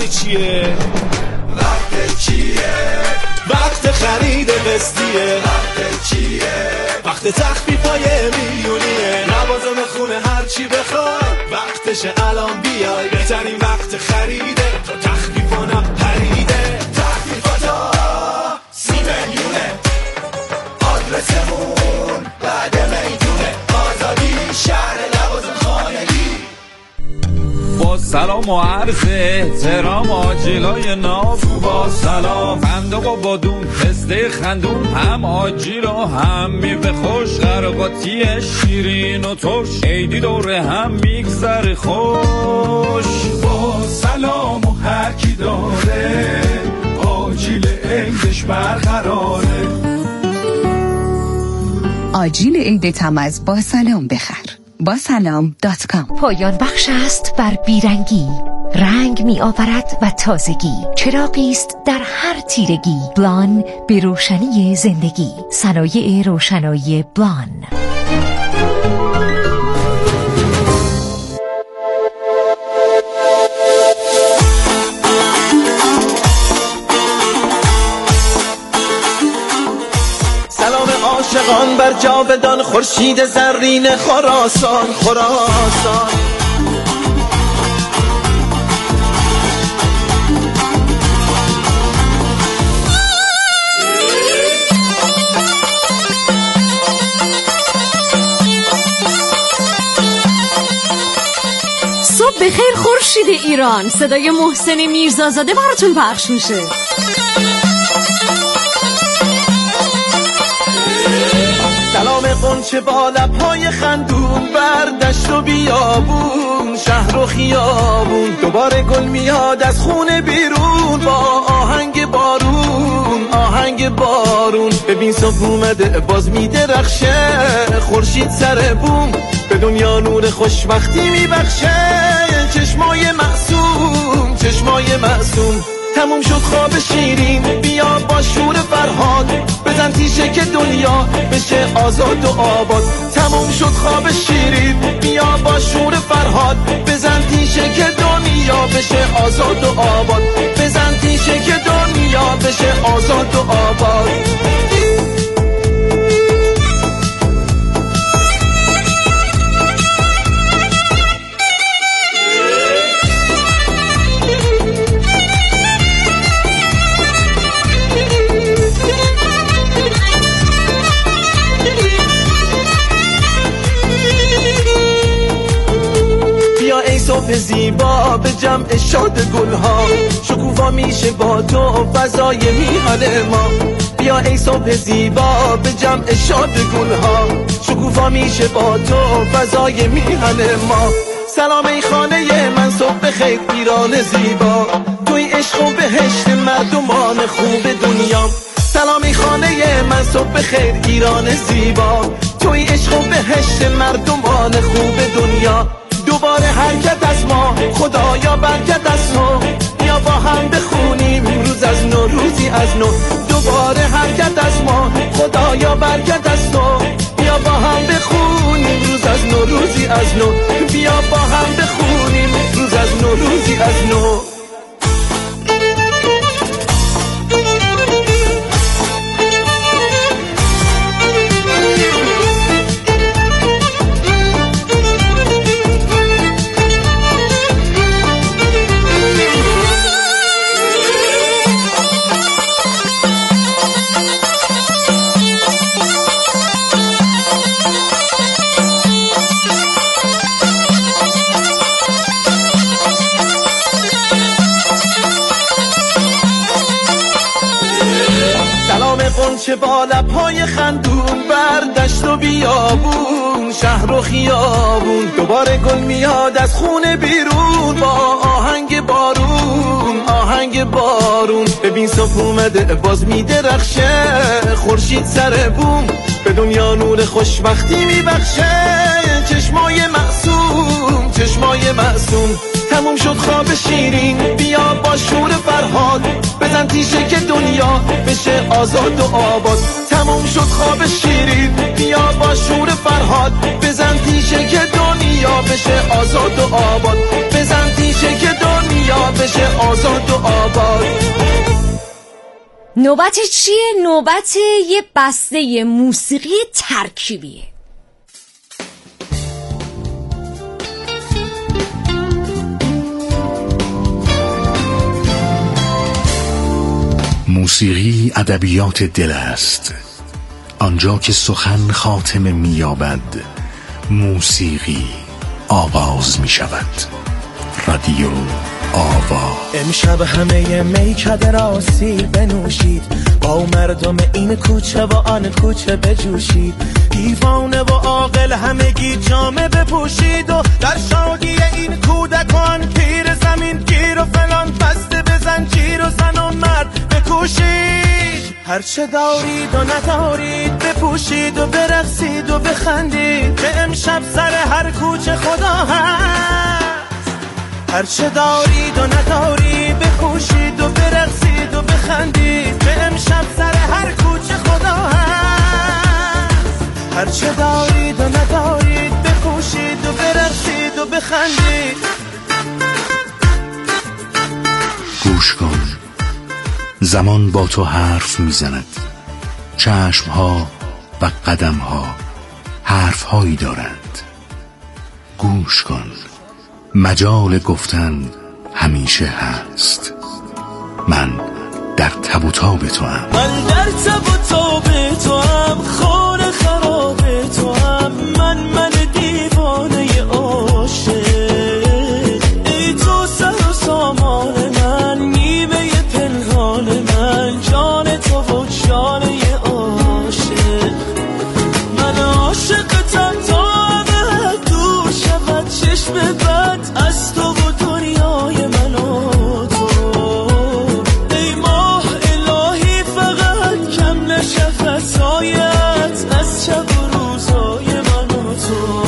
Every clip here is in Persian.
وقت چیه؟ وقت چیه؟ وقت خرید قسطیه. وقت چیه؟ وقت تخفیفای میلیونیه. لوازم خونه هر چی بخوای وقتشه الان بیای. بهترین وقت خریده تا تخفیفا نپریده. تخفیفاتا 30 میلیونه. آدرسمون بعد میدونه. آزادی شهر لوازم خانگی. با سلام و عرض احترام آجیلای ناف با سلام فندق و بادون پسته خندون هم آجیل و هم میوه خوش قرقاتی شیرین و ترش عیدی دوره هم میگذره خوش. با سلام و هر کی داره آجیل عیدش برقراره. آجیل عید تمز با سلام بخر. با سلام.com. پایان بخش است بر بیرنگی، رنگ می آورد و تازگی، چراغی است در هر تیرگی. بلان به روشنی زندگی. صنایع روشنایی بلان. عاشقان بر جاودان خورشید زرین خراسان خراسان. صبح بخیر خورشید ایران. صدای محسن میرزازاده براتون پخش میشه. سلام قنچه با لب‌های خندون بر دشت و بیابون شهر و خیابون. دوباره گل میاد از خونه بیرون با آهنگ بارون آهنگ بارون. ببین صبح اومده باز میدرخشه خورشید سر بوم به دنیا نور خوشبختی میبخشه. چشمای معصوم چشمای معصوم. تموم شد خواب شیرین بیا با شور فرهاد بزن تیشه که دنیا بشه آزاد و آباد. تموم شد خواب شیرین بیا با شور فرهاد بزن تیشه که دنیا بشه آزاد و آباد. بزن تیشه که دنیا بشه آزاد و آباد. صبح زیبا به جمع شاد گلها شکوفا میشه با تو فضای میهن ما. بیا ای صبح زیبا به جمع شاد گلها شکوفا میشه با تو فضای میهن ما. سلام ای خانه من صبح بخیر ایران زیبا. توی عشق و بهشت مردمان خوب دنیا. سلام ای خانه من صبح بخیر ایران زیبا. توی عشق و بهشت مردمان خوب دنیا. دوباره حرکت از ما خدایا برکت از تو. بیا با هم بخونیم روز از نو روزی از نو. دوباره حرکت از ما خدایا برکت از تو. بیا با هم بخونیم روز از نو روزی از نو. بیا با هم بخونیم روز از نو روزی از نو. قنچه با لب‌های خندون بر دشت و بیابون شهر و خیابون. دوباره گل میاد از خونه بیرون با آهنگ بارون آهنگ بارون. ببین صبح اومده باز میدرخشه خورشید سر بوم به دنیا نور خوشبختی میبخشه. چشمای معصوم چشمای معصوم. تموم شد خواب شیرین بیا با شور فرهاد بزن تیشه که دنیا بشه آزاد و آباد. تموم شد خواب شیرین بیا با شور فرهاد بزن تیشه که دنیا بشه آزاد و آباد. بزن تیشه که دنیا دنیا بشه آزاد و آباد. نوبت چیه؟ نوبت یه بسته موسیقی ترکیبیه. موسیقی ادبیات دل است. آنجا که سخن خاتمه می‌یابد، موسیقی آغاز می‌شود. رادیو آوا. امشب همه میکده را سیر بنوشید، با مردم این کوچه و آن کوچه بجوشید، دیوانه و عاقل همگی جامه بپوشید و در شادی این کودکان پیر زمین گیر و فلان بسته بزن جیر و زن و مرد بکوشید. هرچه دارید و ندارید بپوشید و برقصید و بخندید، به امشب سر هر کوچه خدا هست. هرچه دارید و ندارید بپوشید و برقصید و بخندید، به امشب سر هر کوچه خدا هست. هرچه دارید و ندارید بپوشید و برقصید و بخندید. گوش کن، زمان با تو حرف میزند. چشمها و قدمها حرفهایی دارند. گوش کن، مجال گفتن همیشه هست. من در تب و تاب تو هم. من در تب و تاب تو هم، خانه خراب تو هم. من دیوانه عاشق، ای تو سر و سامان من، نیمه پنهان من، جان تو و جانه عاشق. من عاشقتم تا ابد دور شود چشم بد از تو و دنیای من و تو. ای ماه الهی فقط کم نشه فسایت از شب و روزای من و تو.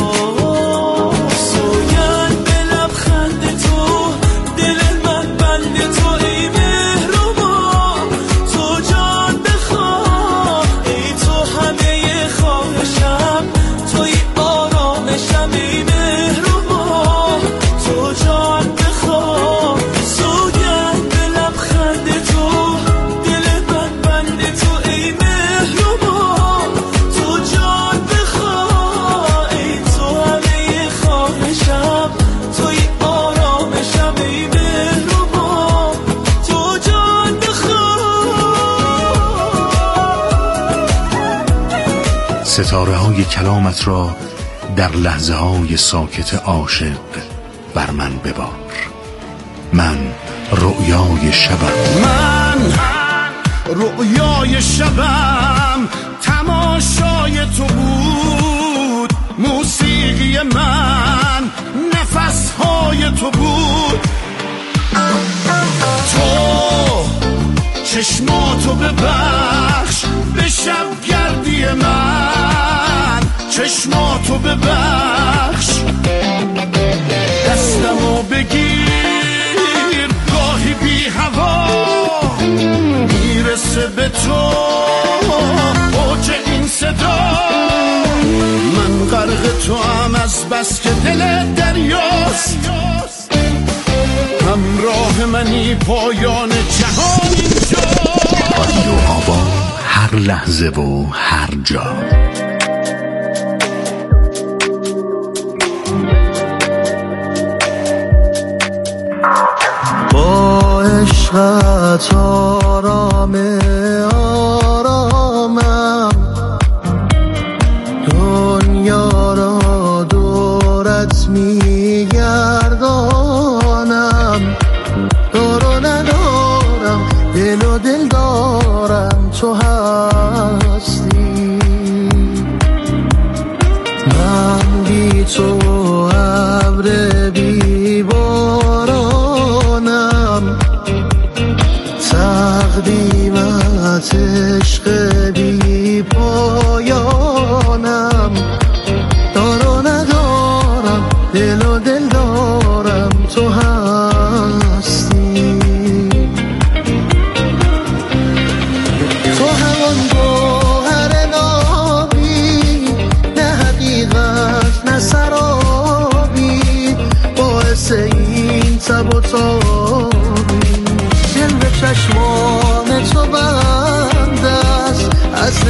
سوگند به لبخند تو، دل من بند تو، ای مهربان تو جان بخواه. ای تو همه خواهشم، توی آرامشم، ای مهربان تو جان بخواه. سوگند به لبخند تو، دل من بند تو، ای مهربان تو جان بخواه. ای تو همه خواهشم، توی آرامشم، ای مهربان تو جان بخواه. ستاره های کلامت را در لحظه های ساکت عاشق بر من ببار. من رؤیای شبم. من رؤیای شبم، تماشای تو بود. موسیقی من نفسهای تو بود. تو چشماتو ببخش به شبگردی من، چشماتو ببخش. دستمو بگیر گاهی بی هوا، میرسه به تو اوج این صدا. من غرق تو هم از بس که دل دریاست، همراه منی پایان جهان اینجا. رادیو آوا، هر لحظه و هر جا. با عشقت آرام آرامم، دنیا را دورت میگردانم. دار و ندارم، دل و دل دارم، تو هستی. من بی تو ابر بی بارانم، تقدیمت عشق بی پایانم. دار و ندارم، دل و دل دارم، تو هستی. تو همان گوهر نابی، نه حقیقت نه سرابی، باعث این تب و تاب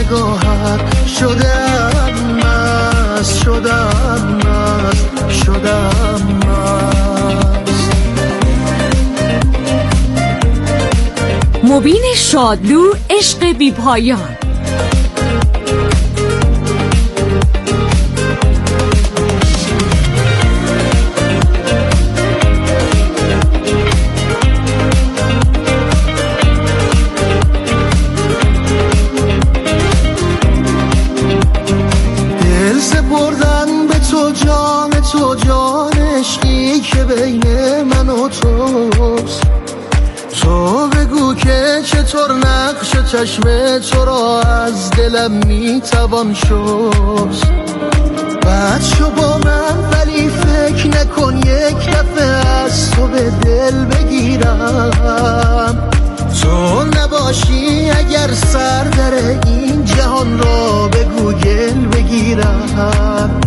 نگاهت شدم مست، شدم مست، شدم مست. مبین شادلو، عشق بی پایان. دل سپردن به تو جان، تو جان عشقی که بین من و توست. تو بگو که چطور نقش چشم تو را از دلم میتوان شست. بعد شو با من ولی فکر نکن یک دفعه از تو به دل بگیرم. تو نباشی اگر سر در این جهان را به گوگل بگیرم.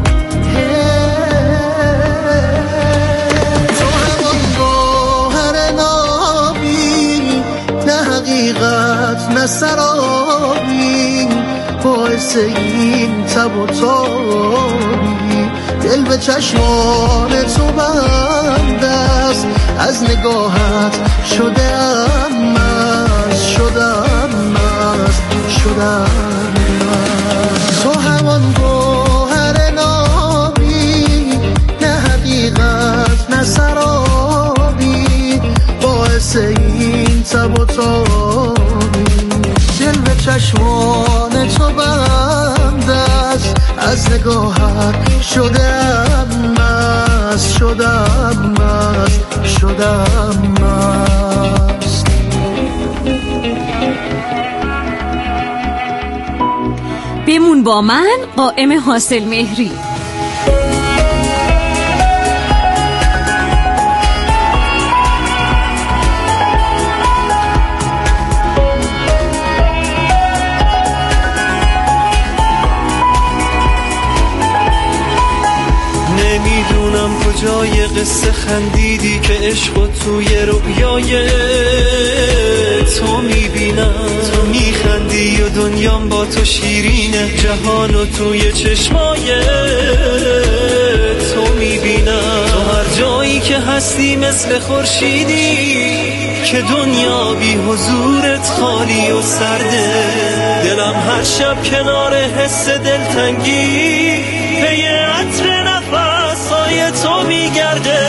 تو همان گوهر نابی، نه حقیقت نه سرابی، باعث این تب و تابی. دل به چشمان تو بند است، از نگاهت شدم مست، شدم مست، شدم مست. تو همان گوهر نابی، نه حقیقت نه سرابی، باعث این تب و تابی. دل به چشمان تو بند است، از نگاهت شدم مست، شدم مست، شدم مست. بمون با من، قائم حاصل مهری. نمیدونم کجای قصه خندیدی که عشق و توی رؤیای تو میبینم. تو میخندی و دنیام با تو شیرینه، جهان و توی چشمای تو میبینم. تو هر جایی که هستی مثل خورشیدی که دنیا بی حضورت خالی و سرده. دلم هر شب کنار حس دلتنگی پی عطر نفسای تو میگرده.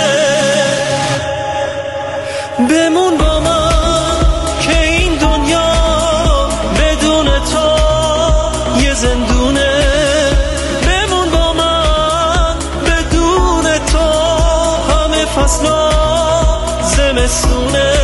بمون با من که این دنیا بدون تو یه زندونه. بمون با من بدون تو همه فصلا زمستونه.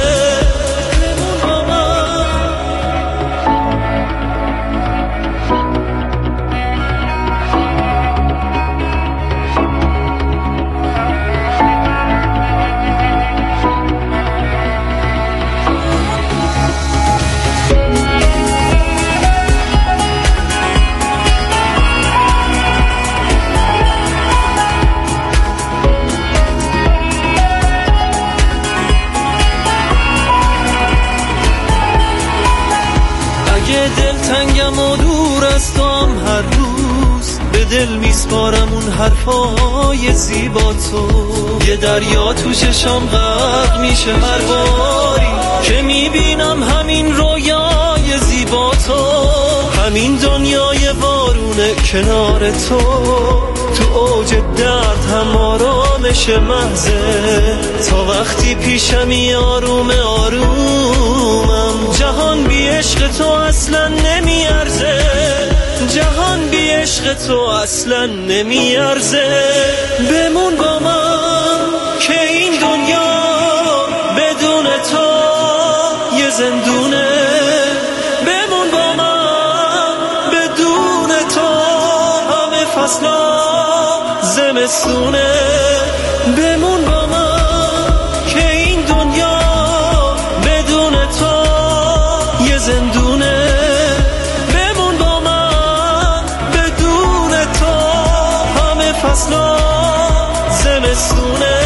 دلتنگم و دور از تو هم هر روز به دل میسپارم اون حرفای زیبا تو. یه دریا تو چشام غرق میشه هر باری که میبینم همین رویای زیبا تو. همین دنیای وارونه کنار تو، تو اوج درد هم آرامش محضه. تا وقتی پیشمی آروم آرومم، جهان بی عشق تو اصلا نمیارزه. جهان بی عشق تو اصلا نمیارزه. بمون با من که این دنیا بدون تو یه زندونه. بمون با من بدون تو همه فصلا زمستونه. بمون با من که این دنیا بدون تو یه زندونه. بمون با من بدون تو همه فصلا زمستونه.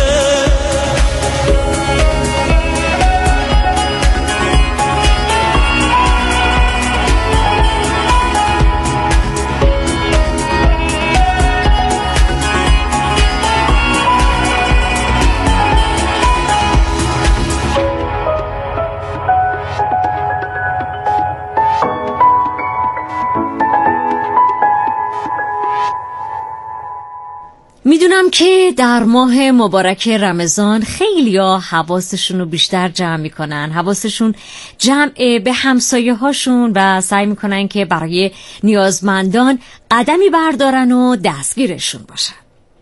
میدونم که در ماه مبارک رمضان خیلی ها حواسشون رو بیشتر جمع میکنن، حواسشون جمع به همسایه هاشون و سعی میکنن که برای نیازمندان قدمی بردارن و دستگیرشون باشن.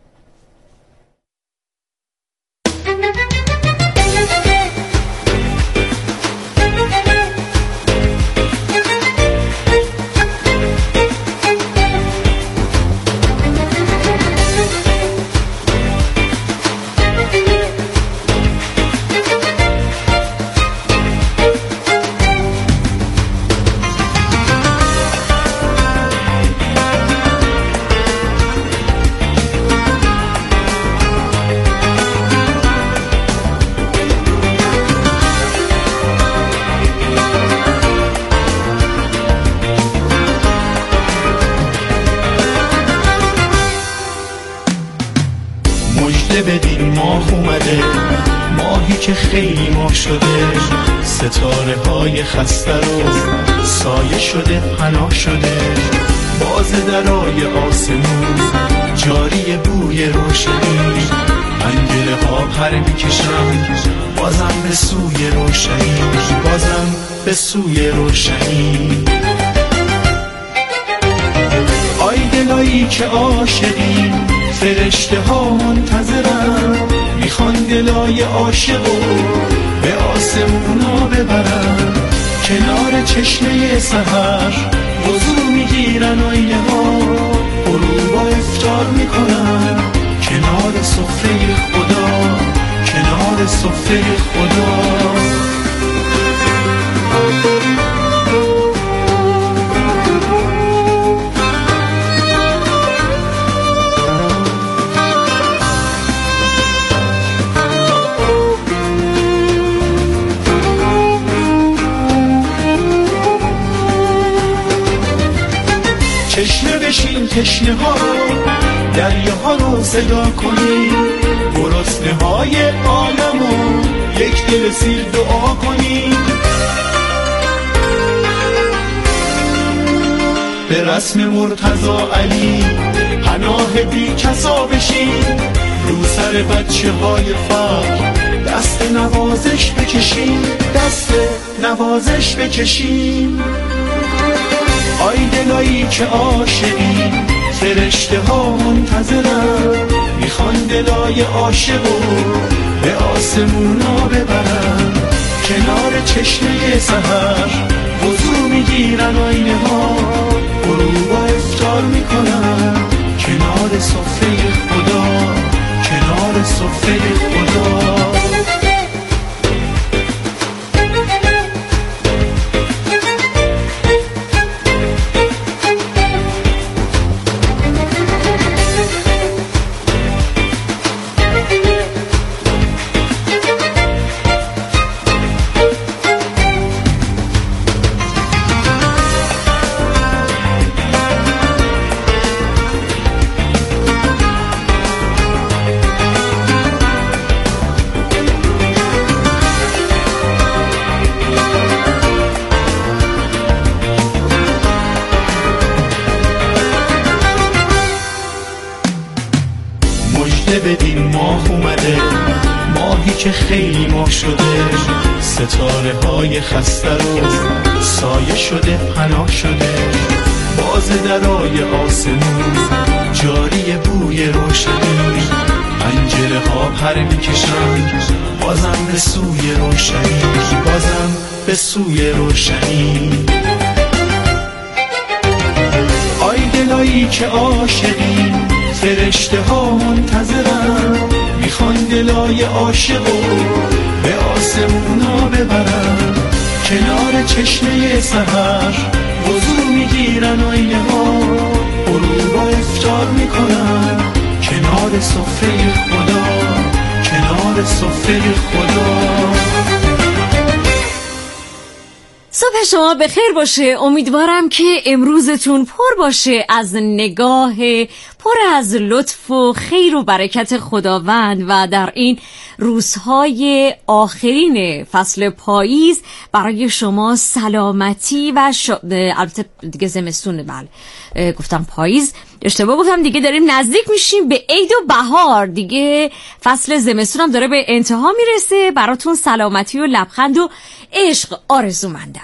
بدین ماه اومده، ماهی که خیلی ماه شده، ستاره های خسته رو سایه شده، پناه شده، باز درای آسمون جاری بوی روشنی، پنجره ها پر میکشن بازم به سوی روشنی، بازم به سوی روشنی. آی دلایی که عاشقی، فرشته ها منتظرن، میخوان دلای عاشقو به آسمونا ببرن، کنار چشمه سحر وضو میگیرن، آینه ها غروب و افطار میکنن، کنار سفره خدا، کنار سفره خدا. تشنه بشین تشنه ها رو، دریاها رو صدا کنی، گرسنه های عالم رو یک دل سیر دعا کنی، به رسم مرتضی علی پناه بی کسا بشین، رو سر بچه های فقر دست نوازش بکشین، دست نوازش بکشین. آی دلایی که عاشقی، فرشته ها منتظرن، میخوان دلای عاشقو به آسمونا ببرن، کنار چشمه سحر وضو میگیرن، آینه ها غروب و افطار میکنن، کنار سفره خدا، کنار سفره خدا. بدین ماه اومده، ماهی که خیلی ماه شده، ستاره های خسته رو سایه شده، پناه شده، باز درای آسمون جاری بوی روشنی، پنجره ها پر میکشن بازم به سوی روشنی، بازم به سوی روشنی. آی دلایی که عاشقی، فرشته ها منتظرن، میخوان دلای عاشقو به آسمونا ببرن، کنار چشمه سحر وضو میگیرن، آینه ها غروب و افطار میکنن، کنار سفره خدا، کنار سفره خدا. صبح شما بخیر باشه. امیدوارم که امروزتون پر باشه از نگاه پر از لطف و خیر و برکت خداوند و در این روزهای آخرین فصل پاییز برای شما سلامتی و البته دیگه زمستونه، بله گفتم پاییز، اشتباه گفتم، دیگه داریم نزدیک میشیم به عید و بهار، دیگه فصل زمستون هم داره به انتها میرسه. براتون سلامتی و لبخند و عشق آرزومندم.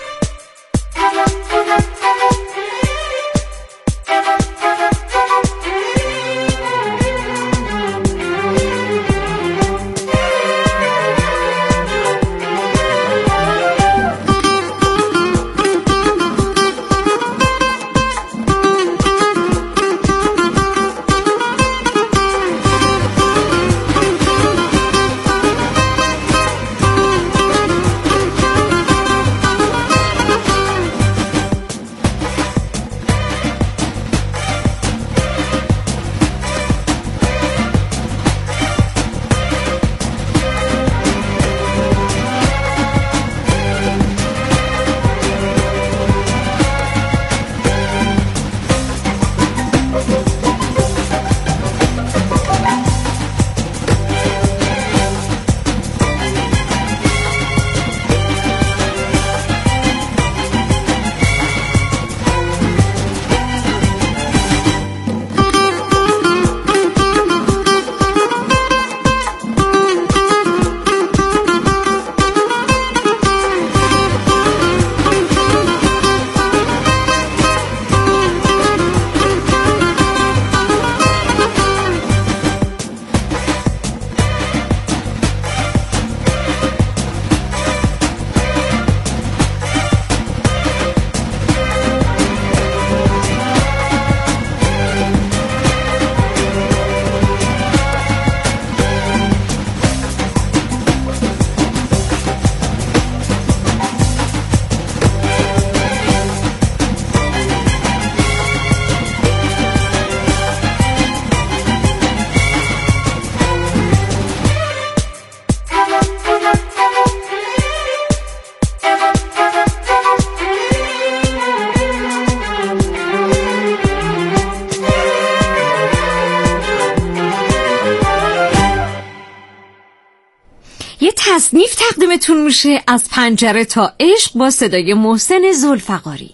تصنیف تقدیمتون میشه از پنجره تا عشق با صدای محسن ذوالفقاری.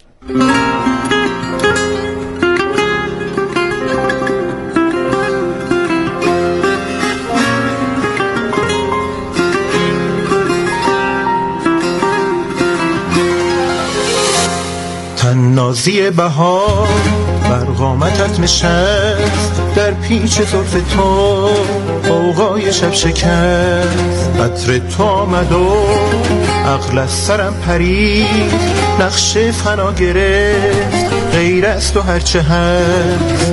تنازی بهار بر قامتت نشست، در پیچ زلف تو غوغای شب شکست. عطر تو آمد و عقل از سرم پرید، نقش فنا گرفت غیر از تو هرچه هست.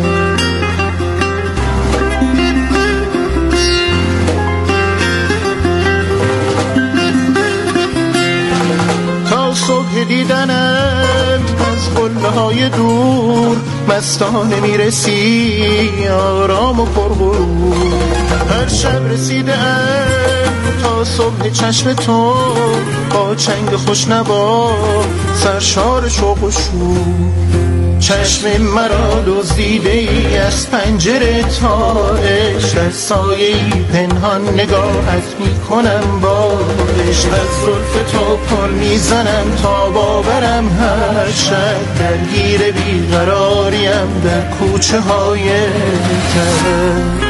تا صبح دیدنم از قله‌های دور، مستانه میرسی آرام و پرغرور. هر شب رسیدم تا صبح چشم تو، با چنگ خوشنوا سرشار شوق و شور. چشم مرا دزدیده ای از پنجره تا عشق، در سایه‌ای پنهان نگاهت میکنم با عشق. از زلف تو پر میزنم تا باورم هر شب، درگیر بیقراریم در کوچه های تر.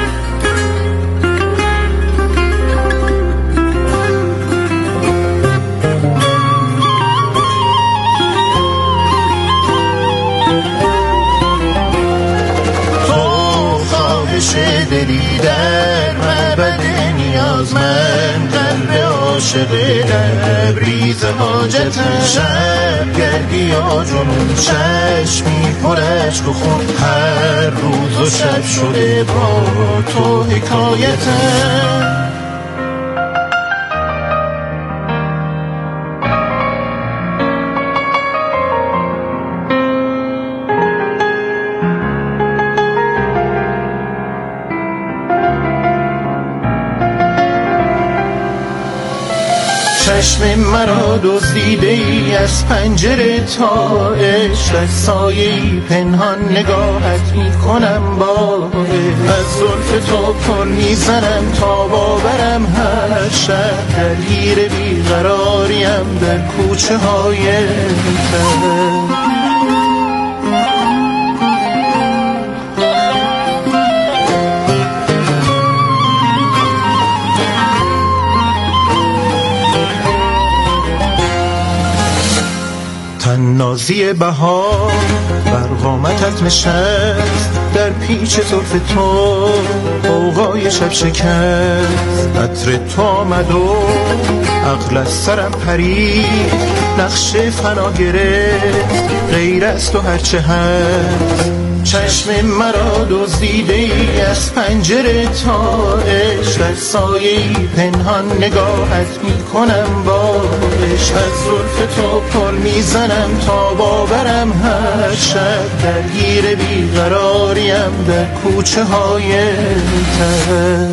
دلی در معبد نیاز، من قلب عاشق لبریز حاجتم. شب گردی یا جنون چشمی پر عشق و خون، هر روز و شب شده با تو حکایتم. چشم مرا دزدیده ای از پنجره تا عشق، در سایه‌ای پنهان نگاهت میکنم با عشق. از زلف تو پر میزنم تا باورم هر شب، درگیر بیقراریم در کوچه های تر. بازی بهار بر قامتت نشست، در پیچ زلف تو غوغای شب شکست. عطر تو آمد و عقل از سرم پرید، نقش فنا گرفت غیر از تو هرچه هست. چشم مرا دزدیده ای از پنجره تا عشق، در سایه‌ای پنهان نگاهت میکنم با عشق. از زلف تو پل میزنم تا باورم هر شب، درگیر بیقراریم در کوچه های تر.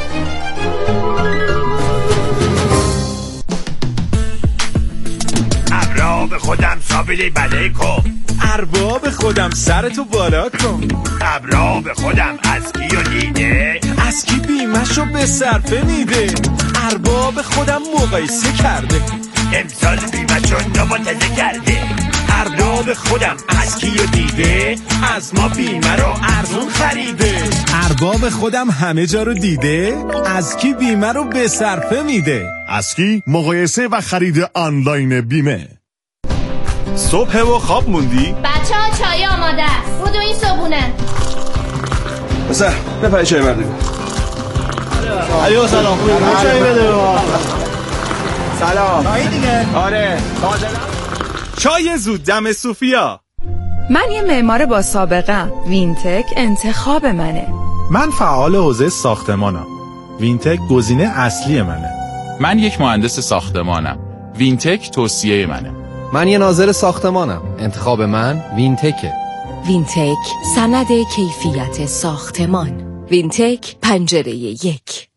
ارباب خودم سابیلی بله کن، ارباب خودم سرتو بالا کن. ارباب خودم از کیو دیده، از کی بیمشو به صرفه میده. ارباب خودم مقایسه کرده، امسال بیمه چون نماتزه کرده. ارباب خودم از کیو دیده، از ما بیمه رو ارزون خریده. ارباب خودم همه جا رو دیده، از کی بیمه رو به صرفه میده. از کی مقایسه و خرید آنلاین بیمه. صبح و خواب موندی؟ بچه ها چای آماده است، بودو این صبونه. بسر بپری چای بردیم. علیو سلام، چای بده با سلام. چای دیگه؟ آره چای زود دم صوفیا. من یه معمار با سابقه، وینتک انتخاب منه. من فعال حوزه ساختمانم، وینتک گزینه اصلی منه. من یک مهندس ساختمانم، وینتک توصیه منه. من یه ناظر ساختمانم، انتخاب من وینتکه. وینتک سند کیفیت ساختمان. وینتک پنجره 1.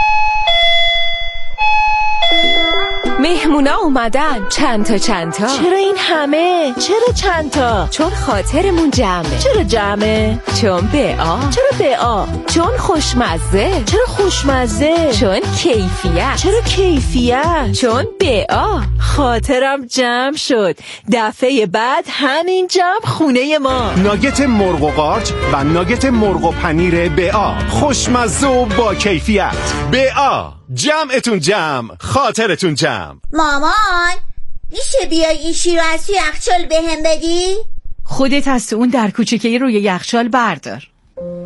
مهمونا اومدن. چند تا چرا این همه؟ چرا چند تا؟ چون خاطرمون جمعه. چرا جمعه؟ چون BA. چرا BA؟ چون خوشمزه. چرا خوشمزه؟ چون کیفیت. چرا کیفیت؟ چون BA. خاطرم جمع شد. دفعه بعد همین جمع خونه ما. ناگت مرغ و قارچ و ناگت مرغ و پنیر BA، خوشمزه و با کیفیت. BA، جمعتون جمع، خاطرتون جمع. مامان میشه بیای این شیر رو از توی یخچال بهم بدی؟ خودت از اون در کوچیکه‌ای روی یخچال بردار.